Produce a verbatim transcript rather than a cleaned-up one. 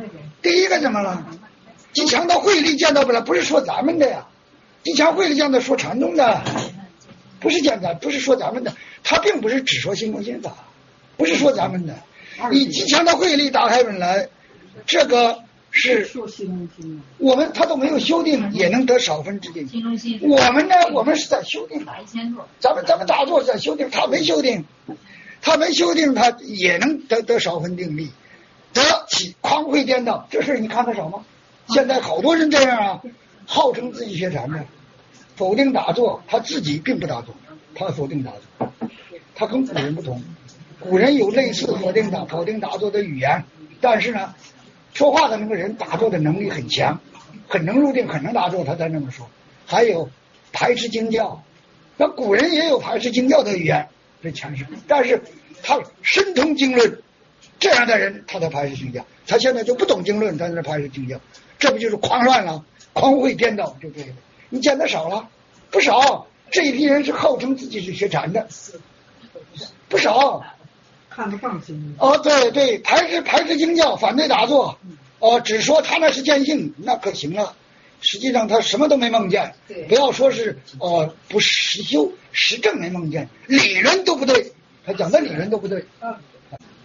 第一个怎么了？吉祥的慧力见到不了，不是说咱们的呀。吉祥慧力见到说禅宗的，不是讲咱，不是说咱们的，他并不是只说心空心法，不是说咱们的。以吉祥的慧力打开本来，这个是我们他都没有修订，也能得少分之定。我们呢，我们是在修订，咱们咱们大作是在修订，他没修订，他没修订，他也能得得少分定力，得起匡慧颠倒，这事你看得少吗？现在好多人这样啊，号称自己学禅的，否定打坐，他自己并不打坐，他否定打坐，他跟古人不同。古人有类似否定打否定打坐的语言，但是呢，说话的那个人打坐的能力很强，很能入定，很能打坐，他才这么说。还有排斥经教，那古人也有排斥经教的语言，这强势，但是他深通经论，这样的人他才排斥经教。他现在就不懂经论，他在排斥经教，这不就是狂乱了？狂会颠倒，就这个。你见得少了，不少。这一批人是号称自己是学禅的，不少。 看得放心哦，对对，排斥排斥经教，反对打坐，哦，只说他那是见性，那可行了。实际上他什么都没梦见，不要说是哦不实修实证没梦见，理论都不对，他讲的理论都不对。